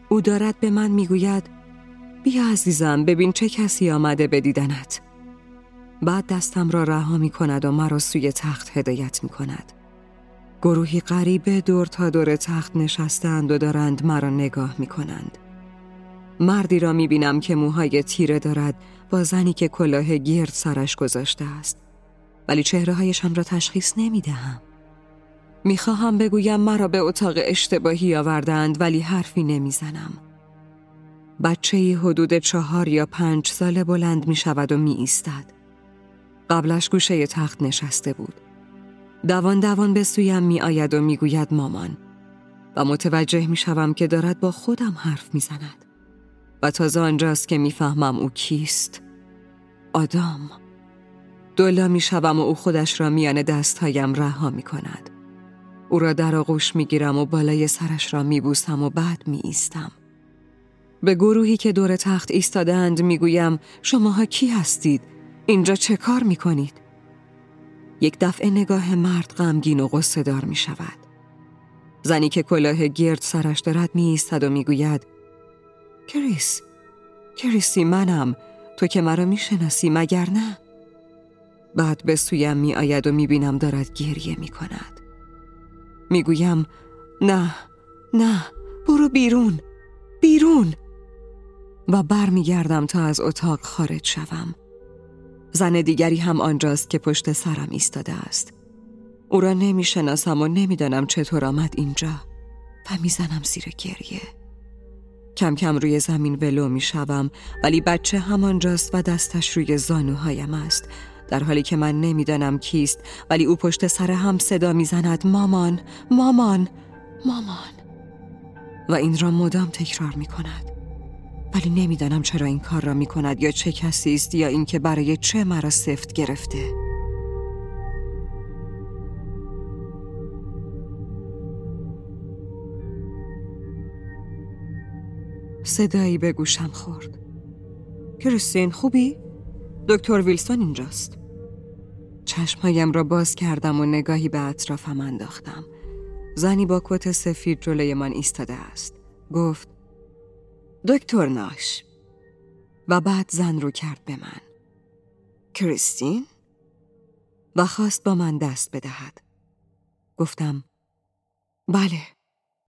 او دارد به من میگوید بیا عزیزم ببین چه کسی آمده به دیدنت. بعد دستم را رها می کند و مرا سوی تخت هدایت می کند. گروهی غریبه دور تا دور تخت نشستند و دارند مرا نگاه می کنند. مردی را می بینم که موهای تیره دارد با زنی که کلاه گرد سرش گذاشته است. ولی چهره هایشان را تشخیص نمی دهم. می خواهم بگویم مرا به اتاق اشتباهی آوردند ولی حرفی نمی زنم. بچه‌ای حدود 4 یا 5 ساله بلند می شود و می ایستد. قبلش گوشه تخت نشسته بود. دوان دوان به سویم می آید و می گوید مامان و متوجه می شوم که دارد با خودم حرف می زند. و تازه آنجاست که می فهمم او کیست. آدام. دولا می شوم و او خودش را میان دستهایم رها می کند. او را در آغوش می گیرم و بالای سرش را می بوسم و بعد می ایستم. به گروهی که دور تخت ایستادند می گویم شماها کی هستید؟ اینجا چه کار می کنید؟ یک دفعه نگاه مرد غمگین و غصه دار می شود. زنی که کلاه گرد سرش دارد می ایستد و می گوید کریسی منم، تو که مرا می شناسی مگر نه؟ بعد به سویم می آید و می بینم دارد گریه می کند. می گویم نه برو بیرون و بر می گردم تا از اتاق خارج شوم. زن دیگری هم آنجاست که پشت سرم ایستاده است. او را نمی شناسم و نمی دانم چطور آمد اینجا و می زنم زیر گریه. کم کم روی زمین ولو می شوم ولی بچه همانجاست و دستش روی زانوهایم است در حالی که من نمی دانم کیست ولی او پشت سر هم صدا می زند مامان و این را مدام تکرار می کند. ولی نمیدانم چرا این کار را می کند یا چه کسی است یا اینکه برای چه مرا سفت گرفته. صدایی به گوشم خورد. کریستین خوبی؟ دکتر ویلسون اینجاست. چشمهایم را باز کردم و نگاهی به اطرافم انداختم. زنی با کت سفید جلوی من ایستاده است. گفت دکتر ناش. و بعد زن رو کرد به من. کریستین؟ و خواست با من دست بدهد. گفتم بله.